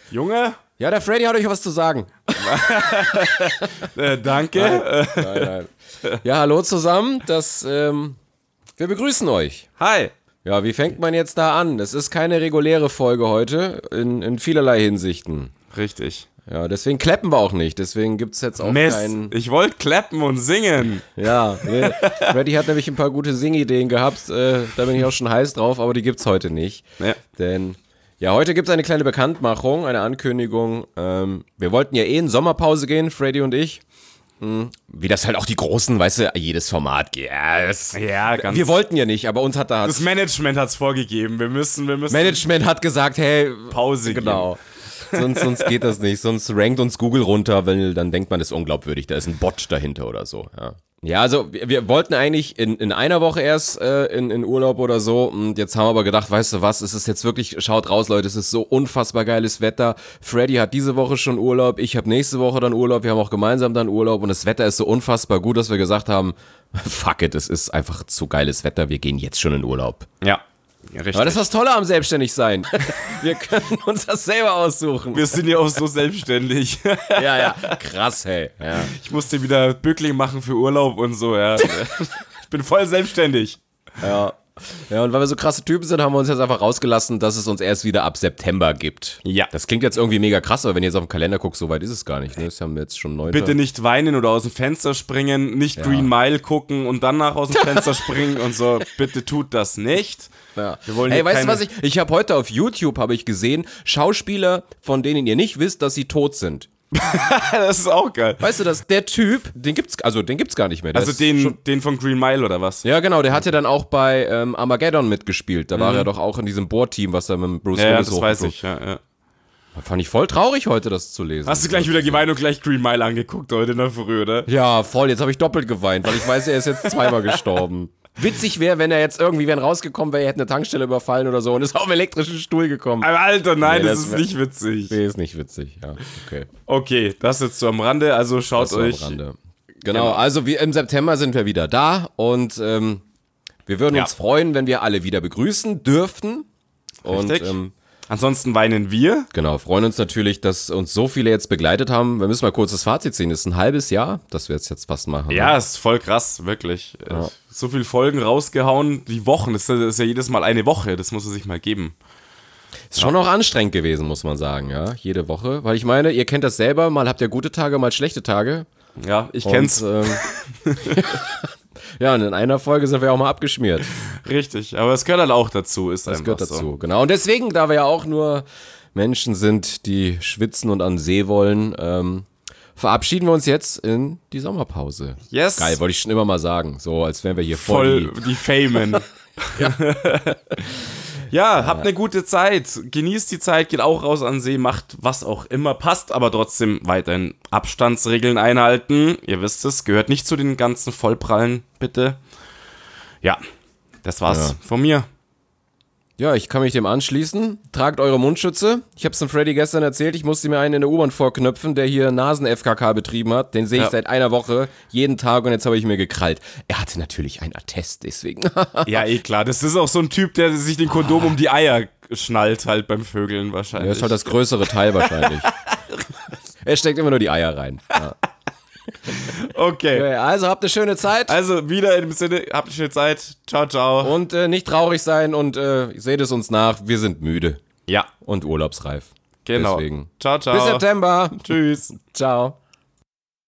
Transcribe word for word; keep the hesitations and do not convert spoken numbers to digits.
Junge? Ja, der Freddy hat euch was zu sagen. äh, danke. Nein, nein, nein. Ja, hallo zusammen. Das, ähm, wir begrüßen euch. Hi. Ja, wie fängt man jetzt da an? Es ist keine reguläre Folge heute, in, in vielerlei Hinsichten. Richtig. Ja, deswegen klappen wir auch nicht. Deswegen gibt's jetzt auch Mist, keinen... ich wollte klappen und singen. Ja, nee. Freddy hat nämlich ein paar gute Singideen gehabt. Äh, da bin ich auch schon heiß drauf, aber die gibt's heute nicht. Ja. Denn... Ja, heute gibt es eine kleine Bekanntmachung, eine Ankündigung. Ähm, wir wollten ja eh in Sommerpause gehen, Freddy und ich. Hm, wie das halt auch die Großen, weißt du, jedes Format geht. Ja, das, Ja, ganz. wir wollten ja nicht, aber uns hat da... Das Management hat's vorgegeben. Wir müssen, wir müssen. Management hat gesagt, hey... Pause Genau. sonst, sonst geht das nicht. Sonst rankt uns Google runter, weil dann denkt man, das ist unglaubwürdig. Da ist ein Bot dahinter oder so, ja. Ja, also wir, wir wollten eigentlich in, in einer Woche erst äh, in, in Urlaub oder so und jetzt haben wir aber gedacht, weißt du was, es ist jetzt wirklich, schaut raus Leute, es ist so unfassbar geiles Wetter. Freddy hat diese Woche schon Urlaub, ich habe nächste Woche dann Urlaub, wir haben auch gemeinsam dann Urlaub und das Wetter ist so unfassbar gut, dass wir gesagt haben, fuck it, es ist einfach zu geiles Wetter, wir gehen jetzt schon in Urlaub. Ja. Ja, richtig. Aber das ist das Tolle am Selbstständigsein. Wir können uns das selber aussuchen. Wir sind ja auch so selbstständig. Ja, ja, krass, hey. Ja. Ich musste wieder Bückling machen für Urlaub und so, ja. Ich bin voll selbstständig. Ja. Ja, und weil wir so krasse Typen sind, haben wir uns jetzt einfach rausgelassen, dass es uns erst wieder ab September gibt. Ja. Das klingt jetzt irgendwie mega krass, aber wenn ihr jetzt auf den Kalender guckt, so weit ist es gar nicht. Ne? Das haben wir jetzt schon neun. Bitte nicht weinen oder aus dem Fenster springen, nicht Ja. Green Mile gucken und danach aus dem Fenster springen und so. Bitte tut das nicht. Ja. Wir wollen Hey, hier weißt du keine- was ich, ich habe heute auf YouTube, habe ich gesehen, Schauspieler, von denen ihr nicht wisst, dass sie tot sind. Das ist auch geil. Weißt du, dass der Typ, den gibt's, also den gibt's gar nicht mehr. Der Also ist den, schon, den von Green Mile oder was? ja, genau, der hat ja dann auch bei ähm, Armageddon mitgespielt. Da war er doch auch in diesem Bohrteam, was da mit Bruce Ja, ja, Willis das weiß hochgeflogen- ich. Ja, ja. Fand ich voll traurig heute, das zu lesen. Hast du gleich wieder geweint und gleich Green Mile angeguckt heute in der Früh, oder? Ja, voll. Jetzt habe ich doppelt geweint, weil ich weiß, er ist jetzt zweimal gestorben. Witzig wäre, wenn er jetzt irgendwie, wenn rausgekommen wäre, er hätte eine Tankstelle überfallen oder so und ist auf einen elektrischen Stuhl gekommen. Aber Alter, nein, Nee, das, das ist wär- nicht witzig. Nee, ist nicht witzig. Ja, okay. Okay, das jetzt so am Rande, also schaut Das war am euch. Rande. Genau, also wir, im September sind wir wieder da und ähm, wir würden Ja. uns freuen, wenn wir alle wieder begrüßen dürften. Und Richtig. ähm, Ansonsten weinen wir. genau, freuen uns natürlich, dass uns so viele jetzt begleitet haben. Wir müssen mal kurz das Fazit ziehen. Das ist ein halbes Jahr, dass wir jetzt jetzt fast machen. Ja, ist voll krass, wirklich. Ja. So viele Folgen rausgehauen, die Wochen, das ist, ja- das ist ja jedes Mal eine Woche, das muss man sich mal geben. Ist schon auch anstrengend gewesen, muss man sagen, ja, jede Woche. Weil ich meine, ihr kennt das selber, mal habt ihr gute Tage, mal schlechte Tage. Ja, ich Und, kenn's. Ähm, ja, und in einer Folge sind wir auch mal abgeschmiert. Richtig, aber es gehört halt auch dazu, ist Das einfach gehört so. dazu, genau. Und deswegen, da wir ja auch nur Menschen sind, die schwitzen und an See wollen, ähm, verabschieden wir uns jetzt in die Sommerpause. Yes. Geil, wollte ich schon immer mal sagen. So, als wären wir hier voll. Voll die Famen. ja. Ja, habt eine gute Zeit. Genießt die Zeit, geht auch raus an den See, macht was auch immer passt, aber trotzdem weiterhin Abstandsregeln einhalten. Ihr wisst es, gehört nicht zu den ganzen Vollprallen, bitte. Ja, das war's Ja. von mir. Ja, ich kann mich dem anschließen. Tragt eure Mundschütze. Ich hab's dem Freddy gestern erzählt, ich musste mir einen in der U-Bahn vorknöpfen, der hier Nasen-F K K betrieben hat. Den sehe ich Ja. seit einer Woche, jeden Tag und jetzt habe ich mir gekrallt. Er hatte natürlich einen Attest, deswegen. Ja, eh klar. Das ist auch so ein Typ, der sich den Kondom um die Eier schnallt, halt beim Vögeln wahrscheinlich. Das ist halt das größere Teil wahrscheinlich. Er steckt immer nur die Eier rein. Ja. Okay. Okay, also habt eine schöne Zeit Also wieder in dem Sinne, habt eine schöne Zeit. Ciao, ciao. und äh, nicht traurig sein und äh, seht es uns nach. Wir sind müde Ja, und urlaubsreif. genau. Deswegen. Ciao, ciao. Bis September. Tschüss. Ciao.